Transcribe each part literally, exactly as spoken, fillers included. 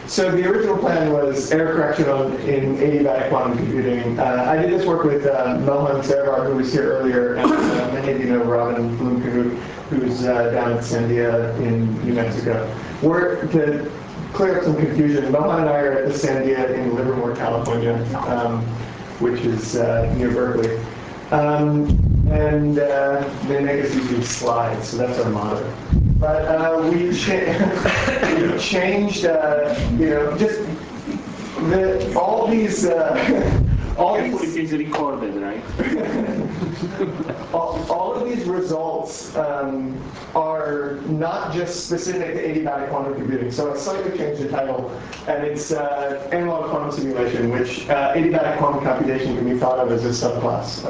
So the original plan was error correction on, in adiabatic quantum computing. Uh, I did this work with uh, Mohan Sarvar, who was here earlier, and uh, many of you know Robin Bloom-Cahoot, who's uh, down at Sandia in New Mexico. We're, to clear up some confusion, Mohan and I are at the Sandia in Livermore, California, um, which is uh, near Berkeley. Um, and uh, they make us use these slides, so that's our motto. But uh, we, cha we changed, uh, you know, just the, all these, uh, all these. It is recorded, right? all, all of these results um, are not just specific to adiabatic quantum computing. So I slightly changed the title, and it's uh, analog quantum simulation, which uh, adiabatic quantum computation can be thought of as a subclass.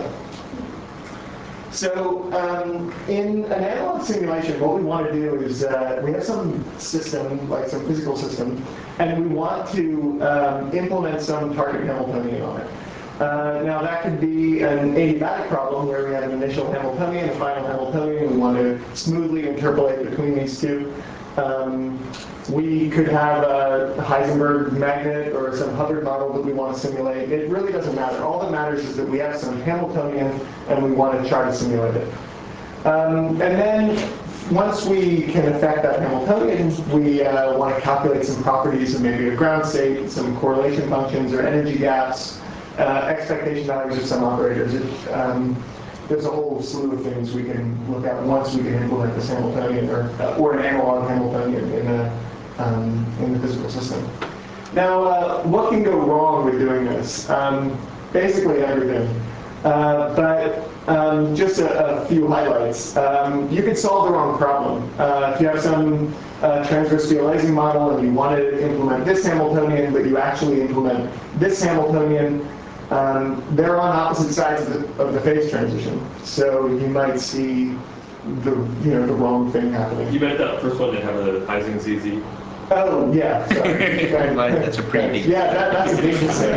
So um, in an analog simulation, what we want to do is uh, we have some system, like some physical system, and we want to um, implement some target Hamiltonian on it. Uh, now that could be an adiabatic problem where we have an initial Hamiltonian, a final Hamiltonian. We want to smoothly interpolate between these two. Um, we could have a Heisenberg magnet or some Hubbard model that we want to simulate. It really doesn't matter. All that matters is that we have some Hamiltonian and we want to try to simulate it. Um, and then once we can affect that Hamiltonian, we uh, want to calculate some properties of maybe a ground state, some correlation functions or energy gaps, uh, expectation values of some operators. It, um, There's a whole slew of things we can look at once we can implement this Hamiltonian or, uh, or an analog Hamiltonian in, a, um, in the physical system. Now, uh, what can go wrong with doing this? Um, basically everything. Uh, but um, just a, a few highlights. Um, you could solve the wrong problem. Uh, if you have some uh, transverse Fields model and you want to implement this Hamiltonian, but you actually implement this Hamiltonian, Um, they're on opposite sides of the, of the phase transition, so you might see the you know the wrong thing happening. You meant that first one to have a Ising Z Z. Oh yeah, sorry. That's a pretty deep. Yeah, that, that's a big mistake.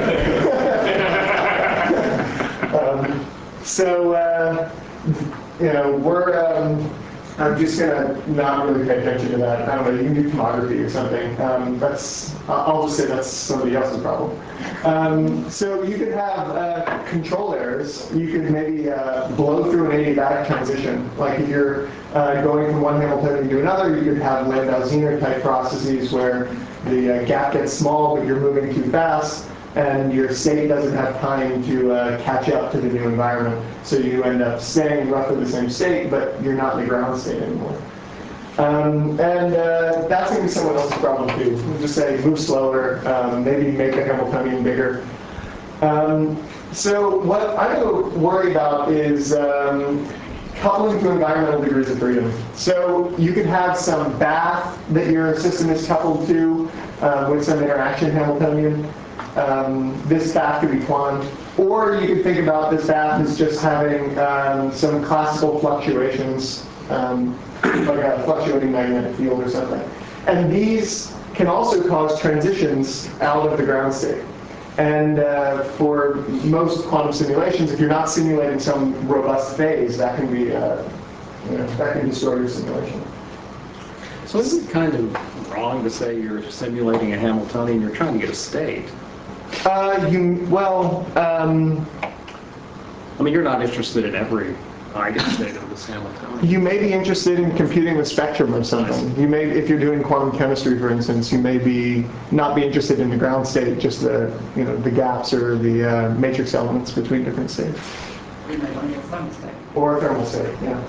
um, so uh, you know we're. Um, I'm just gonna not really pay attention to that. I don't know. You can do tomography or something. Um, that's. I'll just say that's somebody else's problem. Um, so you could have uh, control errors. You could maybe uh, blow through an adiabatic transition. Like if you're uh, going from one Hamiltonian to another, you could have Landau-Zener type processes where the uh, gap gets small, but you're moving too fast, and your state doesn't have time to uh, catch up to the new environment. So you end up staying roughly the same state, but you're not in the ground state anymore. Um, and uh, that's going to be someone else's problem too. We'll just say move slower, um, maybe make the Hamiltonian bigger. Um, so what I'm going to worry about is um, coupling to environmental degrees of freedom. So you could have some bath that your system is coupled to uh, with some interaction Hamiltonian. Um, this bath could be quant. Or you could think about this bath as just having um, some classical fluctuations, um, like a fluctuating magnetic field or something. And these can also cause transitions out of the ground state. And uh, for most quantum simulations, if you're not simulating some robust phase, that can be, uh, you know, that can distort your simulation. So is it kind of wrong to say you're simulating a Hamiltonian, you're trying to get a state? Uh, you, well, um, I mean, you're not interested in every eigenstate of this Hamiltonian. You may be interested in computing the spectrum of something. You may, if you're doing quantum chemistry, for instance, you may be not be interested in the ground state, just the you know the gaps or the uh, matrix elements between different states. You may want to get a thermal state. Or a thermal state, yeah.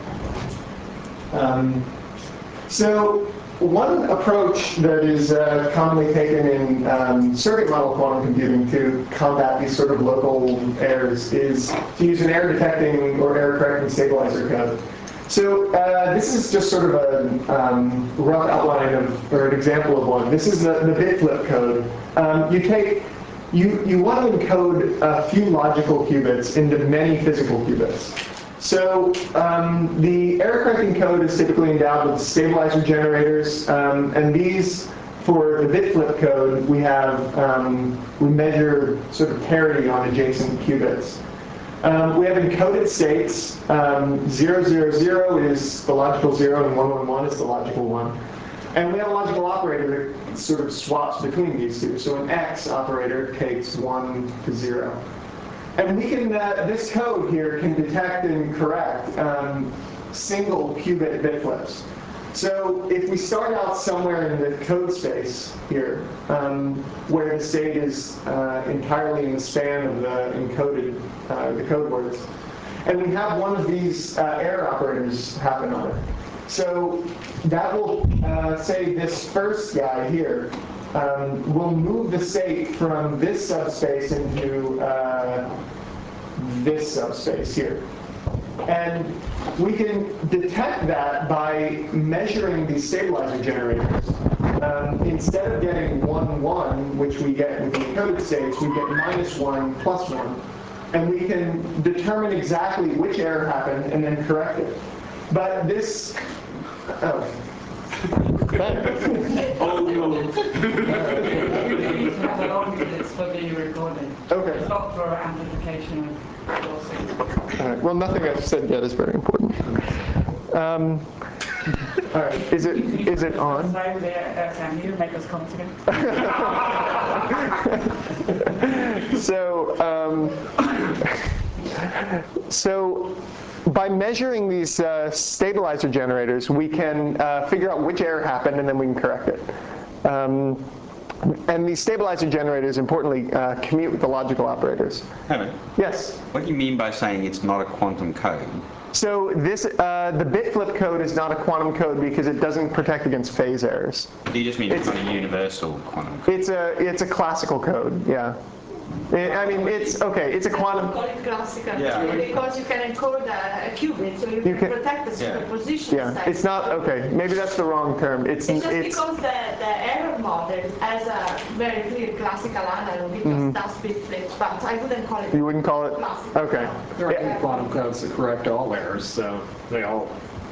Um, so one approach that is uh, commonly taken in um, circuit model quantum computing to combat these sort of local errors is to use an error detecting or error correcting stabilizer code. So uh, this is just sort of a um, rough outline of, or an example of one. This is the, the bit flip code. Um, you take, you, you want to encode a few logical qubits into many physical qubits. So um, the error correcting code is typically endowed with stabilizer generators, um, and these, for the bit flip code, we have um, we measure sort of parity on adjacent qubits. Um, we have encoded states. Um, zero, zero, zero is the logical zero, and one, one, one is the logical one. And we have a logical operator that sort of swaps between these two. So an X operator takes one to zero. And we can, uh, this code here can detect and correct um, single qubit bit flips. So if we start out somewhere in the code space here, um, where the state is uh, entirely in the span of the encoded, uh, the code words, and we have one of these uh, error operators happen on it. So that will uh, say this first guy here um, will move the state from this subspace into uh, this subspace here. And we can detect that by measuring these stabilizer generators. Um, instead of getting one, one, which we get with the encoded states, we get minus one, plus one. And we can determine exactly which error happened and then correct it. But this, oh. Oh, no. You need to have a long list for the recording. Okay. It's not for amplification of your signal. All right. Well, nothing I've said yet is very important. Um, all right. Is it is it on? Sorry, there, can you make us confident? So, um, so by measuring these uh, stabilizer generators, we can uh, figure out which error happened, and then we can correct it. Um, and these stabilizer generators, importantly, uh, commute with the logical operators. Hello. Yes? What do you mean by saying it's not a quantum code? So this, uh, the bit flip code is not a quantum code because it doesn't protect against phase errors. Do you just mean it's, It's- not a universal quantum code? It's a, it's a classical code, yeah. I I mean, it's, okay, it's a I quantum. call it classical Yeah. because you can encode a, a qubit, so you can, can- protect the Yeah. superposition. Yeah, side. it's not, okay, maybe that's the wrong term. It's, It's just it's, because the, the error model has a very clear classical analog, it just does bit flips, but I wouldn't call it Mm-hmm. you wouldn't call it, classical. okay. There are eight quantum codes that correct all errors, so they all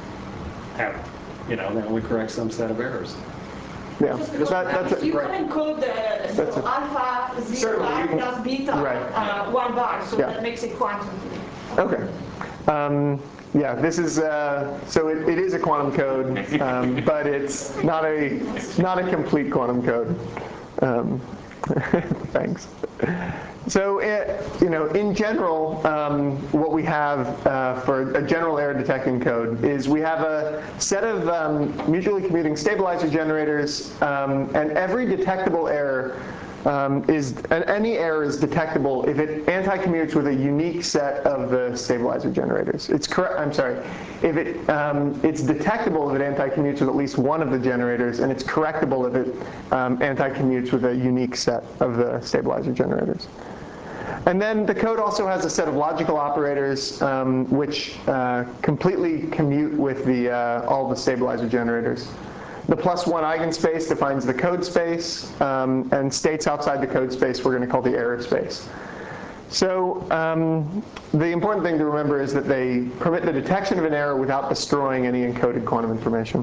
have, you know, they only correct some set of errors. Yeah, Just because that, that's, a- you can encode the That's so a- alpha zero Certainly, bar you can- plus beta right. uh, one bar, so Yeah. that makes it quantum. okay. Um, yeah, this is, uh, so it, it is a quantum code, um, but it's not a, not a complete quantum code. Um, thanks. So, it, you know, in general, um, what we have uh, for a general error detecting code is we have a set of um, mutually commuting stabilizer generators, um, and every detectable error um, is, and any error is detectable if it anti-commutes with a unique set of the stabilizer generators. It's correct. I'm sorry. If it, um, it's detectable if it anti-commutes with at least one of the generators, and it's correctable if it um, anti-commutes with a unique set of the stabilizer generators. And then the code also has a set of logical operators um, which uh, completely commute with the, uh, all the stabilizer generators. The plus one eigenspace defines the code space, um, and states outside the code space we're going to call the error space. So um, the important thing to remember is that they permit the detection of an error without destroying any encoded quantum information.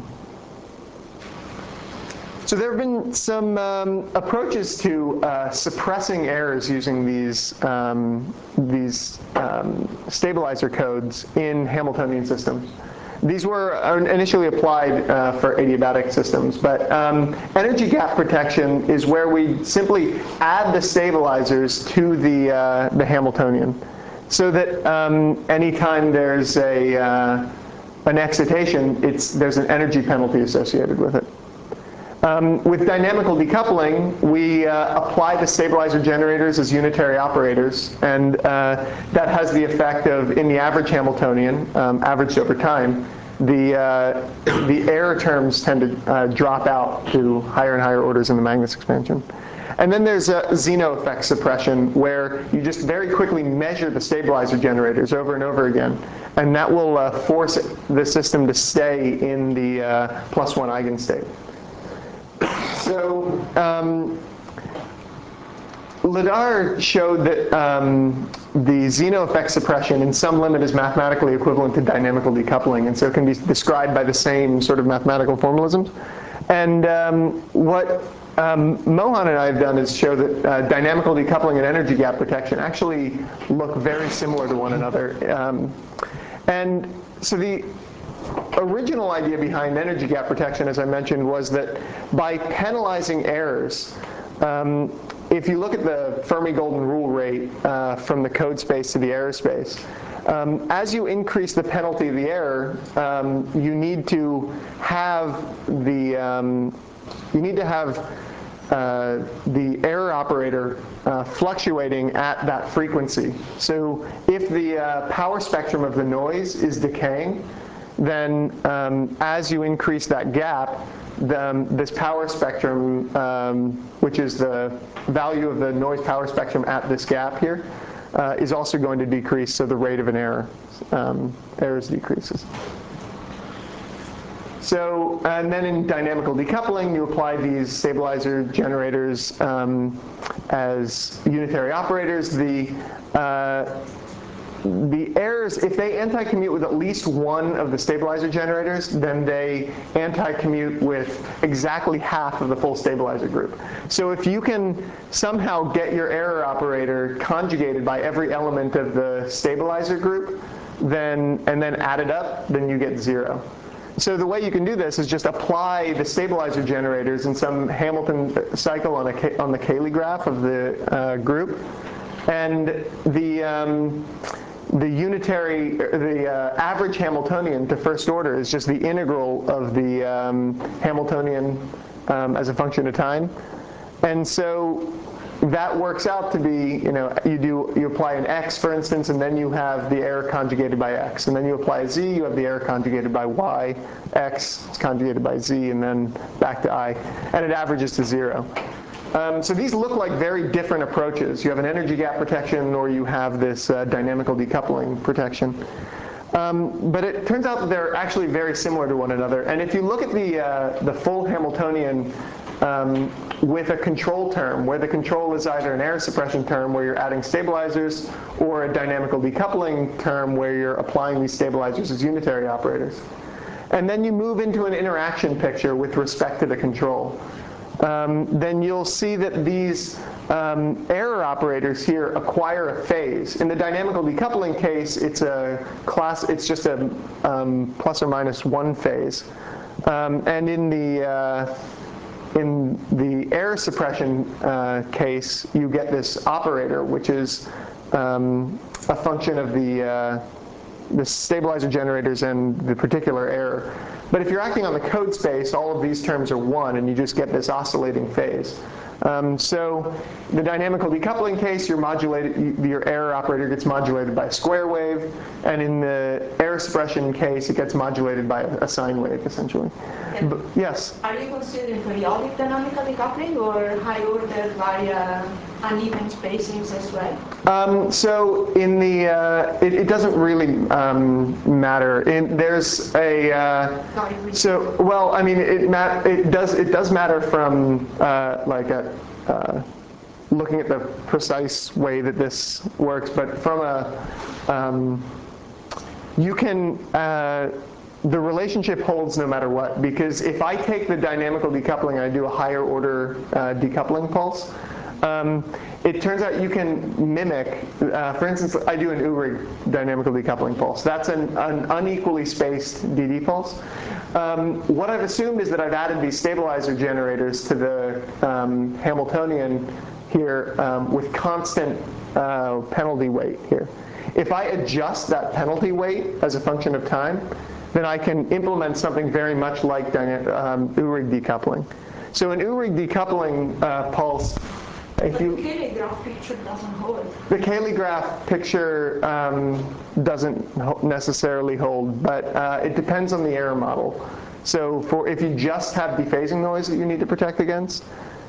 So there have been some um, approaches to uh, suppressing errors using these, um, these um, stabilizer codes in Hamiltonian systems. These were initially applied uh, for adiabatic systems, but um, energy gap protection is where we simply add the stabilizers to the, uh, the Hamiltonian, so that um, anytime there's a, uh, an excitation, it's, there's an energy penalty associated with it. Um, with dynamical decoupling, we uh, apply the stabilizer generators as unitary operators, and uh, that has the effect of, in the average Hamiltonian, um, averaged over time, the, uh, the error terms tend to uh, drop out to higher and higher orders in the Magnus expansion. And then there's a Zeno effect suppression, where you just very quickly measure the stabilizer generators over and over again, and that will uh, force the system to stay in the uh, plus one eigenstate. So um, Ladar showed that um, the Zeno effect suppression in some limit is mathematically equivalent to dynamical decoupling, and so it can be described by the same sort of mathematical formalisms. And um, what um, Mohan and I have done is show that uh, dynamical decoupling and energy gap protection actually look very similar to one another. Um, and so the original idea behind energy gap protection, as I mentioned, was that by penalizing errors, um, if you look at the Fermi golden rule rate uh, from the code space to the error space, um, as you increase the penalty of the error, um, you need to have the um, you need to have uh, the error operator uh, fluctuating at that frequency. So if the uh, power spectrum of the noise is decaying, then um, as you increase that gap, the, um, this power spectrum, um, which is the value of the noise power spectrum at this gap here, uh, is also going to decrease, so the rate of an error um, errors decreases. So, and then in dynamical decoupling, you apply these stabilizer generators um, as unitary operators. The uh, The errors, if they anti-commute with at least one of the stabilizer generators, then they anti-commute with exactly half of the full stabilizer group. So if you can somehow get your error operator conjugated by every element of the stabilizer group, then and then add it up, then you get zero. So the way you can do this is just apply the stabilizer generators in some Hamilton cycle on, a, on the Cayley graph of the uh, group. And the, um, the unitary, the uh, average Hamiltonian to first order is just the integral of the um, Hamiltonian um, as a function of time. And so that works out to be, you know, you do you apply an x, for instance, and then you have the error conjugated by x. And then you apply a z, you have the error conjugated by y, x is conjugated by z, and then back to I. And it averages to zero. Um, so these look like very different approaches. You have an energy gap protection, or you have this uh, dynamical decoupling protection. Um, but it turns out that they're actually very similar to one another. And if you look at the, uh, the full Hamiltonian um, with a control term, where the control is either an error suppression term where you're adding stabilizers, or a dynamical decoupling term where you're applying these stabilizers as unitary operators. And then you move into an interaction picture with respect to the control. Um, then you'll see that these um, error operators here acquire a phase. In the dynamical decoupling case, it's a class. It's just a um, plus or minus one phase. Um, and in the uh, in the error suppression uh, case, you get this operator, which is um, a function of the uh, the stabilizer generators and the particular error. But if you're acting on the code space, all of these terms are one, and you just get this oscillating phase. Um, so the dynamical decoupling case, you're modulated, your error operator gets modulated by a square wave, and in the error suppression case, it gets modulated by a, a sine wave, essentially. But, yes? Are you considering periodic dynamical decoupling or high order via uneven spacings as well? Um, so in the, uh, it, it doesn't really um, matter. In, there's a, uh, so, well, I mean, it, mat it, does, it does matter from uh, like a, uh, looking at the precise way that this works, but from a, um, you can, uh, the relationship holds no matter what, because if I take the dynamical decoupling and I do a higher order uh, decoupling pulse, um, it turns out you can mimic, uh, for instance, I do an Uhrig dynamical decoupling pulse. That's an, an unequally spaced D D pulse. Um, what I've assumed is that I've added these stabilizer generators to the um, Hamiltonian here um, with constant uh, penalty weight here. If I adjust that penalty weight as a function of time, then I can implement something very much like um, Uhrig decoupling. So an Uhrig decoupling uh, pulse, if but you, the Cayley graph picture doesn't hold. The Cayley graph picture um, doesn't necessarily hold, but uh, it depends on the error model. So for if you just have dephasing noise that you need to protect against,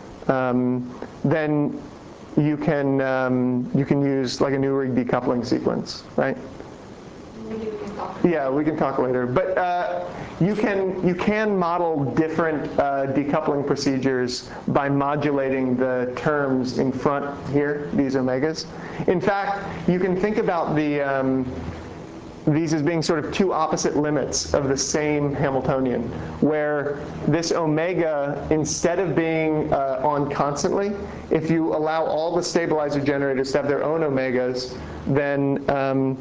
um, then you can um, you can use like an Uhrig decoupling sequence, right? Maybe we can talk. Yeah, we can talk later. But uh, you can you can model different uh, decoupling procedures by modulating the terms in front here, these omegas. In fact, you can think about the um, these as being sort of two opposite limits of the same Hamiltonian, where this omega, instead of being uh, on constantly, if you allow all the stabilizer generators to have their own omegas, then um,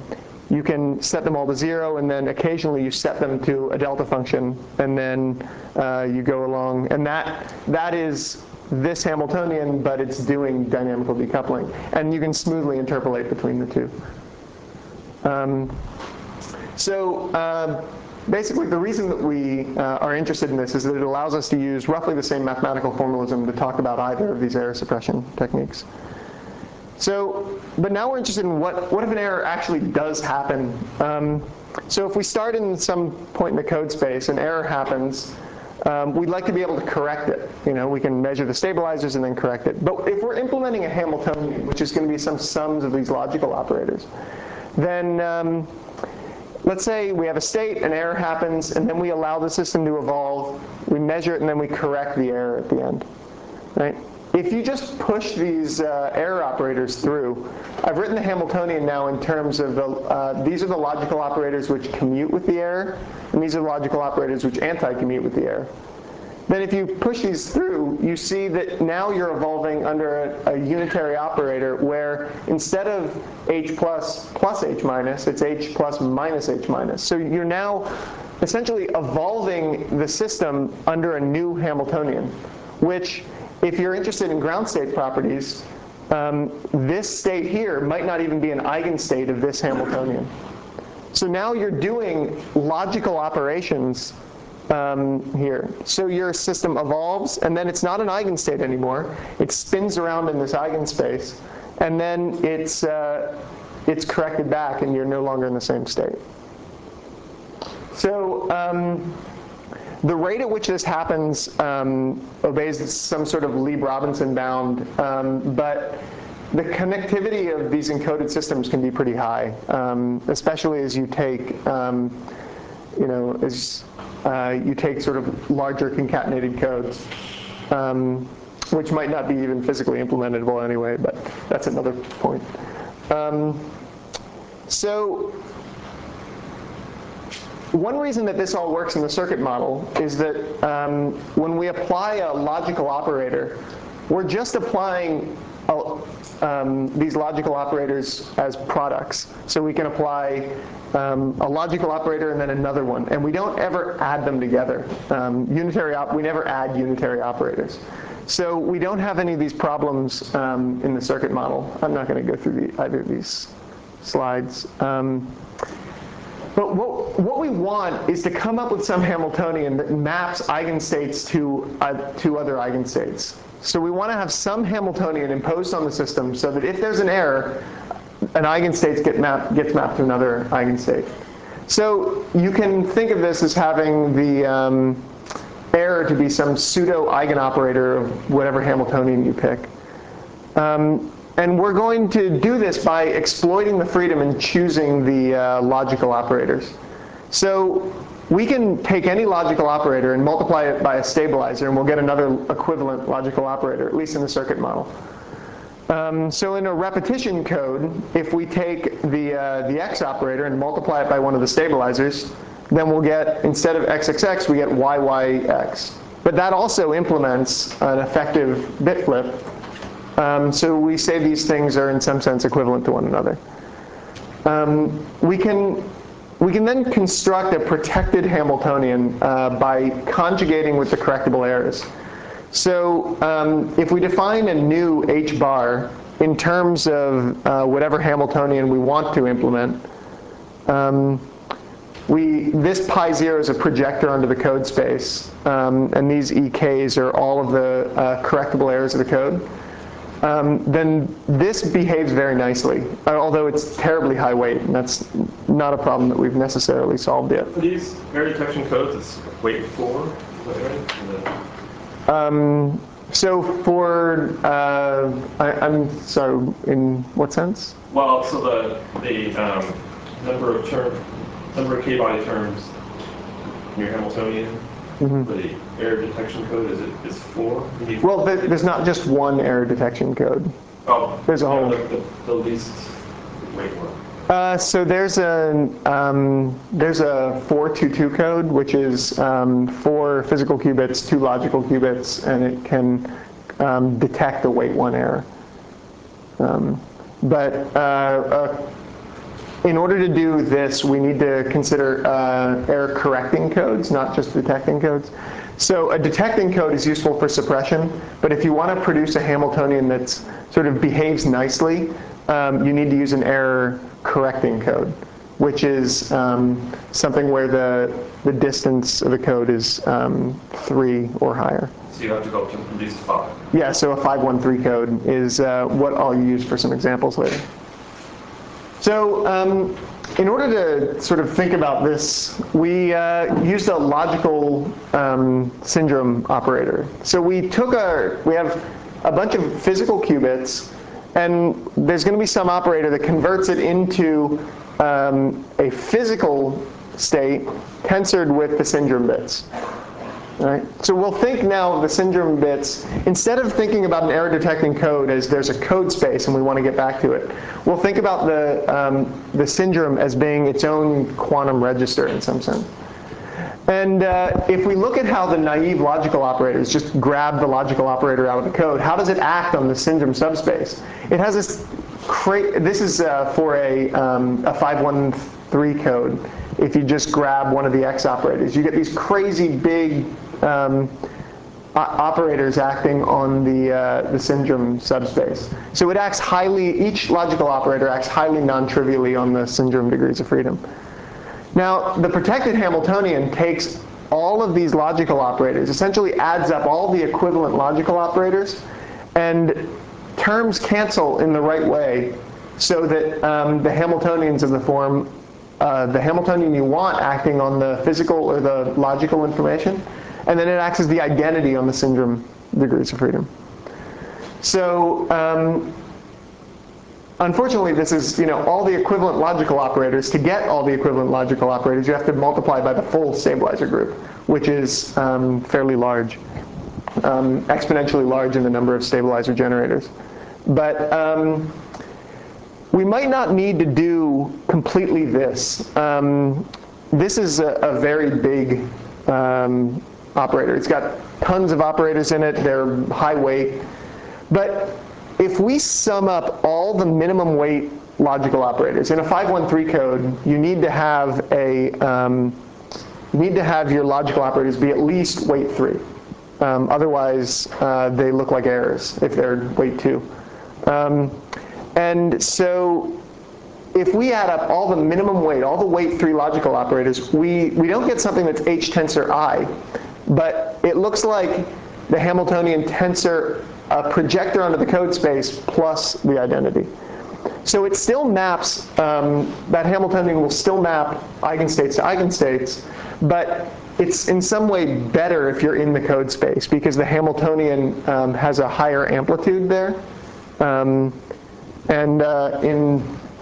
you can set them all to zero, and then occasionally you set them to a delta function, and then uh, you go along. And that that is this Hamiltonian, but it's doing dynamical decoupling. And you can smoothly interpolate between the two. Um, so uh, basically, the reason that we uh, are interested in this is that it allows us to use roughly the same mathematical formalism to talk about either of these error suppression techniques. So, but now we're interested in what, what if an error actually does happen. Um, so if we start in some point in the code space, an error happens, um, we'd like to be able to correct it. You know, we can measure the stabilizers and then correct it. But if we're implementing a Hamiltonian, which is going to be some sums of these logical operators, then um, let's say we have a state, an error happens, and then we allow the system to evolve, we measure it, and then we correct the error at the end, right? If you just push these uh, error operators through, I've written the Hamiltonian now in terms of the, uh, these are the logical operators which commute with the error, and these are the logical operators which anti-commute with the error. Then if you push these through, you see that now you're evolving under a, a unitary operator where instead of h plus plus h minus, it's h plus minus h minus. So you're now essentially evolving the system under a new Hamiltonian, which, if you're interested in ground state properties, um, this state here might not even be an eigenstate of this Hamiltonian. So now you're doing logical operations um, here. So your system evolves, and then it's not an eigenstate anymore. It spins around in this eigenspace, and then it's, uh, it's corrected back, and you're no longer in the same state. So um, the rate at which this happens um, obeys some sort of Lieb-Robinson bound, um, but the connectivity of these encoded systems can be pretty high, um, especially as you take, um, you know, as uh, you take sort of larger concatenated codes, um, which might not be even physically implementable anyway, but that's another point. Um, so. One reason that this all works in the circuit model is that um, when we apply a logical operator, we're just applying a, um, these logical operators as products. So we can apply um, a logical operator and then another one, and we don't ever add them together. Um, unitary op we never add unitary operators. So we don't have any of these problems um, in the circuit model. I'm not going to go through the, either of these slides. Um, But what, what we want is to come up with some Hamiltonian that maps eigenstates to, uh, to other eigenstates. So we want to have some Hamiltonian imposed on the system so that if there's an error, an eigenstate get map, gets mapped to another eigenstate. So you can think of this as having the um, error to be some pseudo eigenoperator of whatever Hamiltonian you pick. Um, And we're going to do this by exploiting the freedom and choosing the uh, logical operators. So we can take any logical operator and multiply it by a stabilizer, and we'll get another equivalent logical operator, at least in the circuit model. Um, so in a repetition code, if we take the, uh, the x operator and multiply it by one of the stabilizers, then we'll get, instead of x x x, we get y y x. But that also implements an effective bit flip. Um, so we say these things are in some sense equivalent to one another. Um, we can we can then construct a protected Hamiltonian uh, by conjugating with the correctable errors. So um, if we define a new h bar in terms of uh, whatever Hamiltonian we want to implement, um, we this pi zero is a projector onto the code space, um, and these E Ks are all of the uh, correctable errors of the code. Um, then this behaves very nicely, although it's terribly high weight, and that's not a problem that we've necessarily solved yet. For these error detection codes, it's weight four, is that right? Um, so for, uh, I, I'm sorry, in what sense? Well, so the the um, number of term, number of k-body terms in your Hamiltonian. Mm-hmm. For the error detection code, is it is four? Well, there's not just one error detection code. Oh, there's a whole. The, the, the least weight one. Uh, so there's a um, there's a four two two code, which is um, four physical qubits, two logical qubits, and it can um, detect a weight one error. Um, but uh, uh, in order to do this, we need to consider uh, error correcting codes, not just detecting codes. So a detecting code is useful for suppression, but if you want to produce a Hamiltonian that sort of behaves nicely, um, you need to use an error correcting code, which is um, something where the, the distance of the code is um, three or higher. So you have to go up to at least five. Yeah, so a five one three code is uh, what I'll use for some examples later. So um, in order to sort of think about this, we uh, used a logical um, syndrome operator. So we took our, we have a bunch of physical qubits, and there's going to be some operator that converts it into um, a physical state tensored with the syndrome bits. Right? So we'll think now of the syndrome bits, instead of thinking about an error detecting code as there's a code space and we want to get back to it, we'll think about the, um, the syndrome as being its own quantum register in some sense. And uh, if we look at how the naive logical operators just grab the logical operator out of the code, how does it act on the syndrome subspace? It has this, cra this is uh, for a, um, a five one three code. If you just grab one of the X operators, you get these crazy big um, operators acting on the, uh, the syndrome subspace. So it acts highly, each logical operator acts highly non-trivially on the syndrome degrees of freedom. Now, the protected Hamiltonian takes all of these logical operators, essentially adds up all the equivalent logical operators, and terms cancel in the right way so that um, the Hamiltonians of the form Uh, the Hamiltonian you want acting on the physical or the logical information, and then it acts as the identity on the syndrome degrees of freedom. So um, unfortunately, this is, you know, all the equivalent logical operators. To get all the equivalent logical operators, you have to multiply by the full stabilizer group, which is um, fairly large, um, exponentially large in the number of stabilizer generators. But um, we might not need to do completely this. Um, this is a, a very big um, operator. It's got tons of operators in it. They're high weight. But if we sum up all the minimum weight logical operators, in a five one three code, you need to have a um, you need to have your logical operators be at least weight three. Um, otherwise, uh, they look like errors if they're weight two. Um, And so if we add up all the minimum weight, all the weight three logical operators, we, we don't get something that's H tensor I, but it looks like the Hamiltonian tensor a projector onto the code space plus the identity. So it still maps, um, that Hamiltonian will still map eigenstates to eigenstates, but it's in some way better if you're in the code space because the Hamiltonian um, has a higher amplitude there. Um, And uh, in,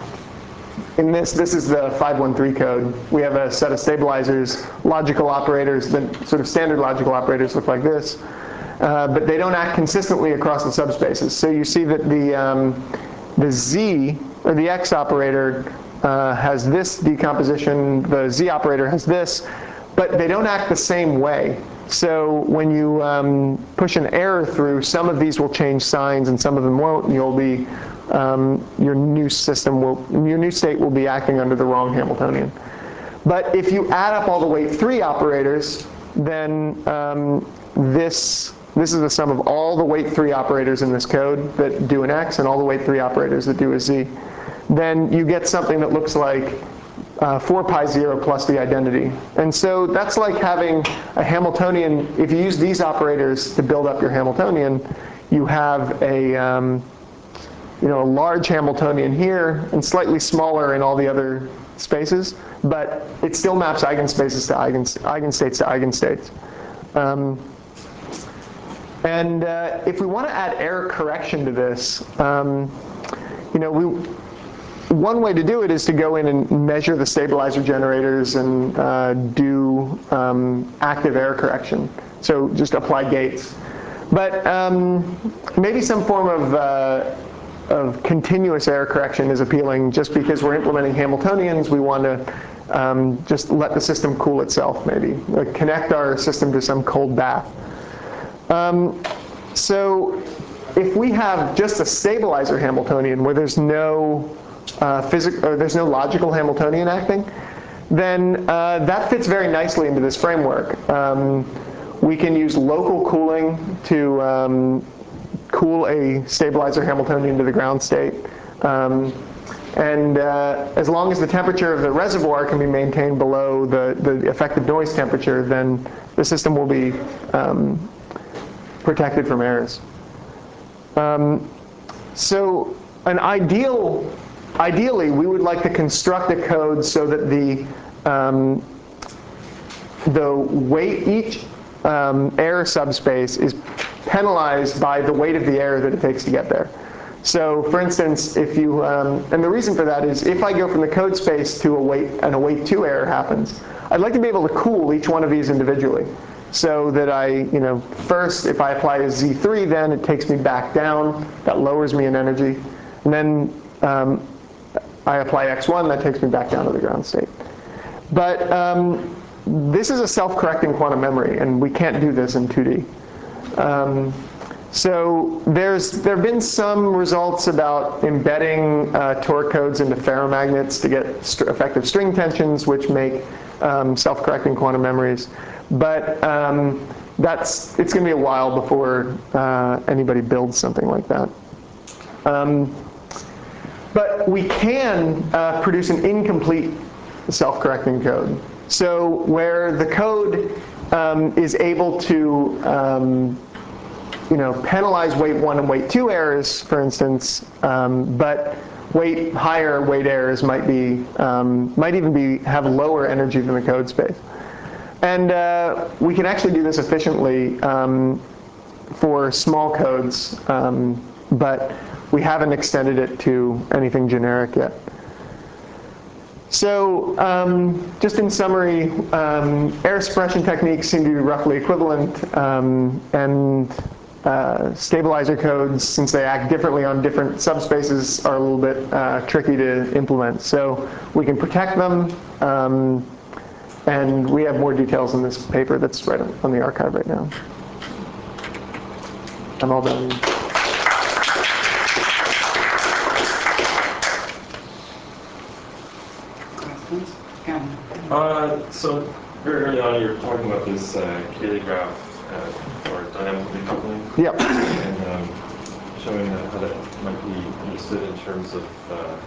in this, this is the five one three code. We have a set of stabilizers, logical operators, the sort of standard logical operators look like this, uh, but they don't act consistently across the subspaces. So you see that the, um, the Z, or the X operator, uh, has this decomposition, the Z operator has this, but they don't act the same way. So when you um, push an error through, some of these will change signs and some of them won't, and you'll be Um, your new system will, your new state will be acting under the wrong Hamiltonian. But if you add up all the weight three operators, then um, this, this is the sum of all the weight three operators in this code that do an X and all the weight three operators that do a Z. Then you get something that looks like uh, four pi zero plus the identity. And so that's like having a Hamiltonian. If you use these operators to build up your Hamiltonian, you have a um, you know, a large Hamiltonian here and slightly smaller in all the other spaces, but it still maps eigenspaces to eigens eigenstates to eigenstates. Um, and uh, if we want to add error correction to this, um, you know, we, one way to do it is to go in and measure the stabilizer generators and uh, do um, active error correction. So just apply gates. But um, maybe some form of uh, of continuous error correction is appealing. Just because we're implementing Hamiltonians, we want to um, just let the system cool itself, maybe. Like connect our system to some cold bath. Um, so if we have just a stabilizer Hamiltonian where there's no uh, physic or there's no logical Hamiltonian acting, then uh, that fits very nicely into this framework. Um, we can use local cooling to um, cool a stabilizer Hamiltonian to the ground state. Um, and uh, as long as the temperature of the reservoir can be maintained below the, the effective noise temperature, then the system will be um, protected from errors. Um, so an ideal, ideally, we would like to construct a code so that the, um, the weight, each um, error subspace is penalized by the weight of the error that it takes to get there. So for instance, if you, um, and the reason for that is if I go from the code space to a weight, and a weight two error happens, I'd like to be able to cool each one of these individually. So that I, you know, first, if I apply a Z three, then it takes me back down. That lowers me in energy. And then um, I apply X one, that takes me back down to the ground state. But um, this is a self-correcting quantum memory, and we can't do this in two D. Um, so there's, there have been some results about embedding uh, torque codes into ferromagnets to get st effective string tensions, which make um, self-correcting quantum memories. But um, that's, it's going to be a while before uh, anybody builds something like that. Um, but we can uh, produce an incomplete self-correcting code. So where the code um, is able to um, you know, penalize weight one and weight two errors, for instance, um, but weight higher weight errors might be um, might even be have lower energy than the code space. And uh, we can actually do this efficiently um, for small codes, um, but we haven't extended it to anything generic yet. So um, just in summary, um, error suppression techniques seem to be roughly equivalent, um, and uh, stabilizer codes, since they act differently on different subspaces, are a little bit uh, tricky to implement. So we can protect them. Um, And we have more details in this paper that's right on the archive right now. I'm all done. Questions? Come. Uh, so very early on, you were talking about this uh, Cayley graph uh, or dynamical decoupling. Yep. And um, showing that how that might be understood in terms of uh,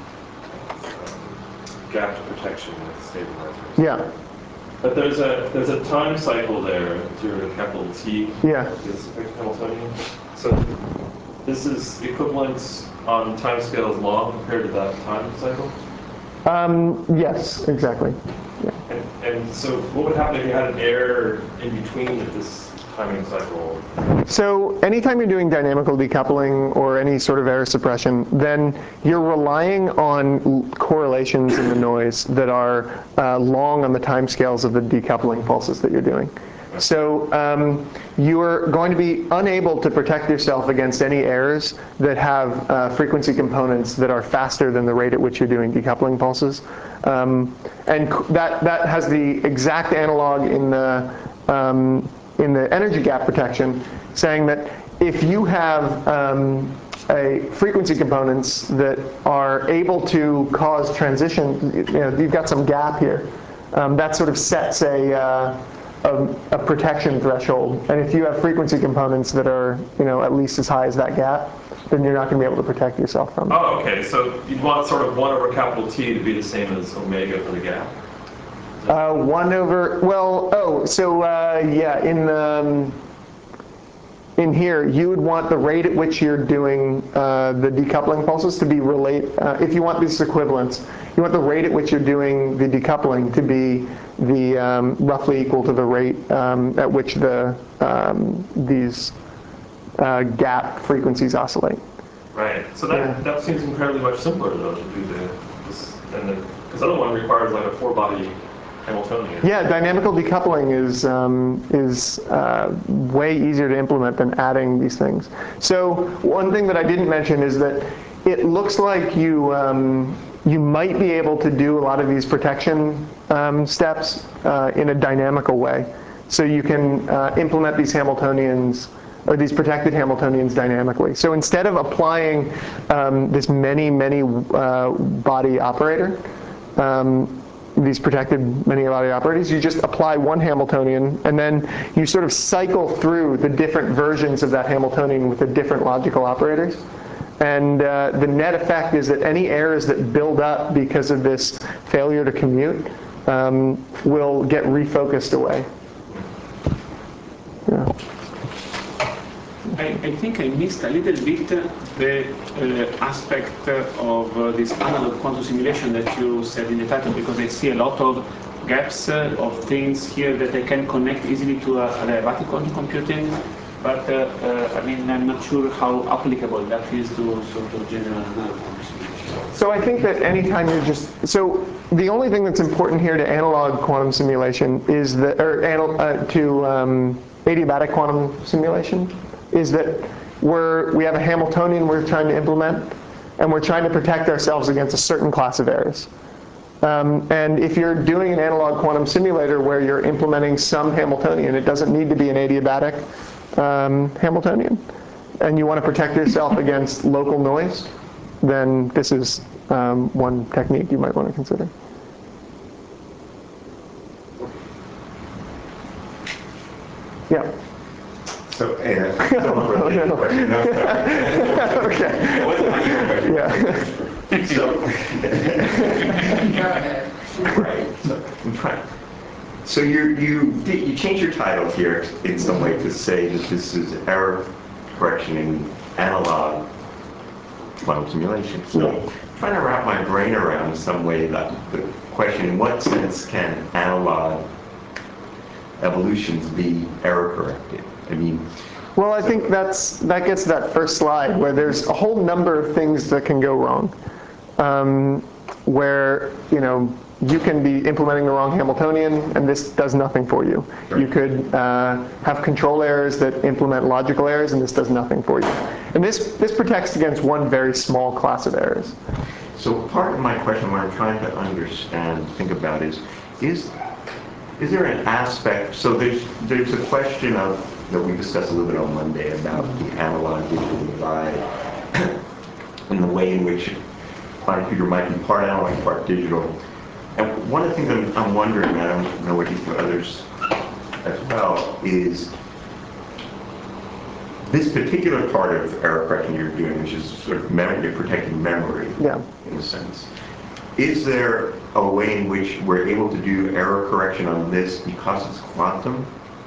gap protection with stabilizers. Yeah. But there's a there's a time cycle there to capital T. Yeah. Is Hamiltonian. So this is equivalent on time scales long compared to that time cycle. Um, yes, exactly. Yeah. And, and so what would happen if you had an error in between this timing cycle? So anytime you're doing dynamical decoupling or any sort of error suppression, then you're relying on correlations in the noise that are uh, long on the timescales of the decoupling pulses that you're doing. So um, you're going to be unable to protect yourself against any errors that have uh, frequency components that are faster than the rate at which you're doing decoupling pulses. Um, and that, that has the exact analog in the, um, in the energy gap protection, saying that if you have um, a frequency components that are able to cause transition, you know, you've got some gap here, um, that sort of sets a, uh, a, a protection threshold. And if you have frequency components that are, you know, at least as high as that gap, then you're not going to be able to protect yourself from it. Oh, okay. So you'd want sort of one over capital T to be the same as omega for the gap. Uh, one over, well, oh, so uh, yeah, in um, in here, you would want the rate at which you're doing uh, the decoupling pulses to be relate. Uh, if you want these equivalents, you want the rate at which you're doing the decoupling to be the um, roughly equal to the rate um, at which the um, these uh, gap frequencies oscillate. Right. So that Yeah. that seems incredibly much simpler though to do the this, and the because the other one requires like a four-body Hamiltonian. Yeah, dynamical decoupling is um, is uh, way easier to implement than adding these things. So one thing that I didn't mention is that it looks like you um, you might be able to do a lot of these protection um, steps uh, in a dynamical way. So you can uh, implement these Hamiltonians or these protected Hamiltonians dynamically. So instead of applying um, this many, many uh, body operator, um, these protected many body operators, you just apply one Hamiltonian, and then you sort of cycle through the different versions of that Hamiltonian with the different logical operators. And uh, the net effect is that any errors that build up because of this failure to commute um, will get refocused away. Yeah. I, I think I missed a little bit the uh, aspect of uh, this analog quantum simulation that you said in the title, because I see a lot of gaps uh, of things here that I can connect easily to a, a diabatic quantum computing, but uh, uh, I mean, I'm not sure how applicable that is to sort of general analog quantum simulation. So I think that anytime you're just, so the only thing that's important here to analog quantum simulation is that, or anal, uh, to um, adiabatic quantum simulation, is that we're, we have a Hamiltonian we're trying to implement, and we're trying to protect ourselves against a certain class of errors. Um, and if you're doing an analog quantum simulator where you're implementing some Hamiltonian, it doesn't need to be an adiabatic um, Hamiltonian, and you want to protect yourself against local noise, then this is um, one technique you might want to consider. Yeah. So, uh, someone wrote in a question. No, sorry. Okay. It wasn't my question. Yeah. So, right. So, I'm trying. So you you did, you changed your title here in some way to say that this is error correction in analog quantum simulation. So I'm trying to wrap my brain around in some way that the question: in what sense can analog evolutions be error corrected? I mean, well, I think that's that gets to that first slide where there's a whole number of things that can go wrong. Um, where you know you can be implementing the wrong Hamiltonian, and this does nothing for you. Right. You could uh, have control errors that implement logical errors, and this does nothing for you. And this this protects against one very small class of errors. So part of my question, what I'm trying to understand, think about is, is is there an aspect? So there's there's a question of that we discussed a little bit on Monday about the analog digital divide and the way in which quantum computer might be part analog, part digital. And one of the things I'm, I'm wondering, and I don't know what you think others as well, is this particular part of error correction you're doing, which is sort of memory, you're protecting memory, Yeah. in a sense. Is there a way in which we're able to do error correction on this because it's quantum?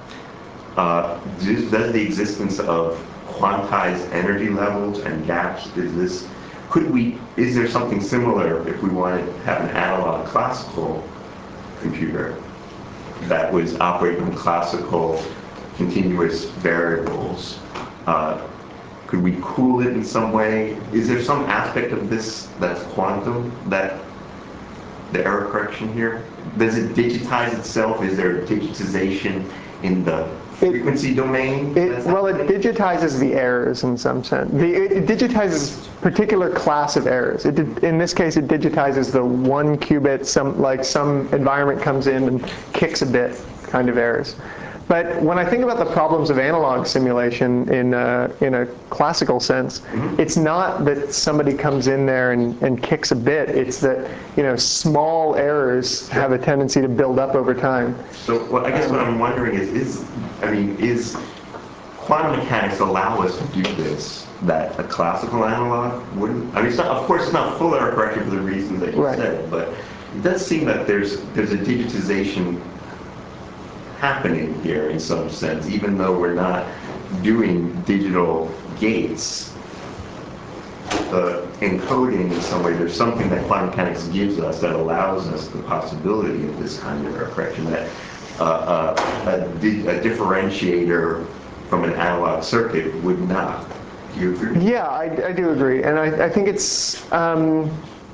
Uh, does, does the existence of quantized energy levels and gaps, is this, could we, is there something similar if we wanted to have an analog classical computer that was operating on classical continuous variables? Uh, could we cool it in some way? Is there some aspect of this that's quantum, that the error correction here? Does it digitize itself? Is there digitization in the frequency domain? It, well, it digitizes the errors in some sense. The, it, it digitizes particular class of errors. It did, in this case, it digitizes the one qubit, some like some environment comes in and kicks a bit kind of errors. But when I think about the problems of analog simulation in a, in a classical sense, mm-hmm. it's not that somebody comes in there and, and kicks a bit. It's that you know small errors sure. have a tendency to build up over time. So well, I guess what I'm wondering is, is I mean, is quantum mechanics allow us to do this that a classical analog wouldn't? I mean, it's not, of course, it's not full error correction for the reasons that you right. said, but it does seem that there's there's a digitization happening here in some sense, even though we're not doing digital gates. The encoding in some way, there's something that quantum mechanics gives us that allows us the possibility of this kind of error correction, that uh, uh, a, di a differentiator from an analog circuit would not. Do you agree? Yeah, I, I do agree. And I, I think it's, um,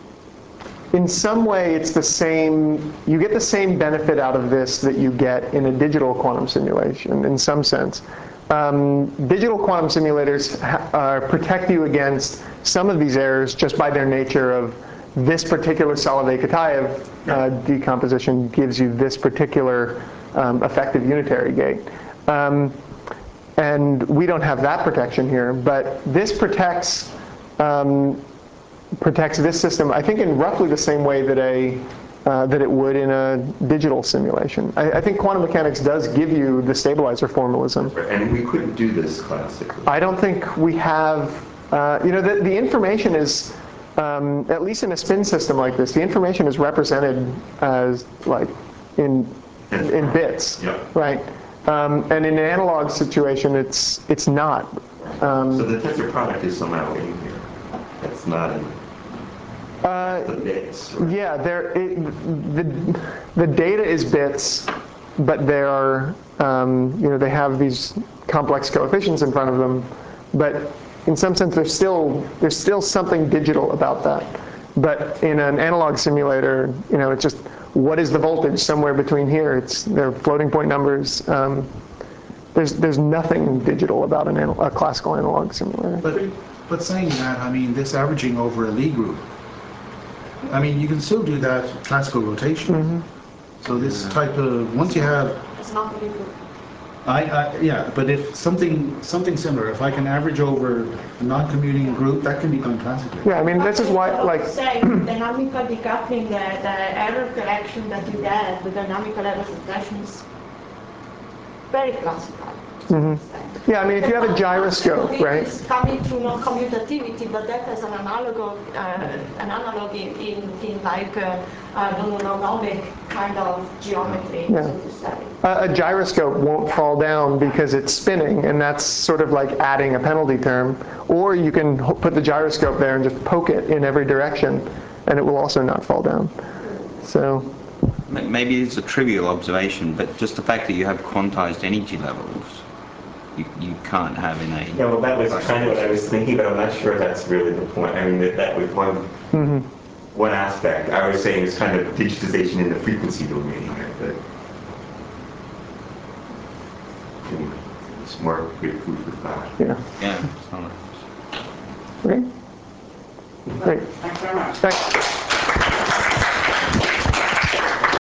in some way, it's the same, you get the same benefit out of this that you get in a digital quantum simulation, in some sense. Um, digital quantum simulators uh, protect you against some of these errors just by their nature of this particular Solovay-Kitaev uh, decomposition gives you this particular um, effective unitary gate. Um, and we don't have that protection here, but this protects um, protects this system, I think, in roughly the same way that a uh, that it would in a digital simulation. I, I think quantum mechanics does give you the stabilizer formalism. And we couldn't do this classically. I don't think we have, uh, you know, the, the information is, um, at least in a spin system like this, the information is represented as like in in bits, Yeah. right? Um, and in an analog situation, it's it's not. Um, So the tensor product is somehow in here. That's not in uh, the bits. Right? yeah, there. It, the the data is bits, but there are, um, you know, they have these complex coefficients in front of them, but in some sense, there's still there's still something digital about that. But in an analog simulator, you know, it's just what is the voltage somewhere between here? It's they're floating point numbers. Um, there's there's nothing digital about an anal a classical analog simulator. But but saying that, I mean, this averaging over a Lie group. I mean, you can still do that classical rotation. Mm-hmm. So this type of once you have. It's not really good. I, I, yeah, but if something something similar, if I can average over a non-commuting group, that can be done classically. Yeah, I mean, this is why, like, Say, dynamical decoupling, the, the error correction that you get, the dynamical error suppression is very classical. Mm-hmm. Yeah, I mean, if you have a gyroscope, right? It's coming to non-commutativity, but that has an analog, uh, an analog in, in, in like uh, uh, non-monomic kind of geometry, Yeah. so to say. A, a gyroscope won't fall down because it's spinning, and that's sort of like adding a penalty term. Or you can h- put the gyroscope there and just poke it in every direction, and it will also not fall down. So. Maybe it's a trivial observation, but just the fact that you have quantized energy levels, you, you can't have in a... Yeah, well, that was kind of what I was thinking, but I'm not sure that's really the point. I mean, that, that was one, Mm-hmm. one aspect. I was saying it's kind of digitization in the frequency domain, right? But anyway, it's more good food for thought. Yeah. Yeah, it's not. Okay. Great. Thanks very much. Thanks.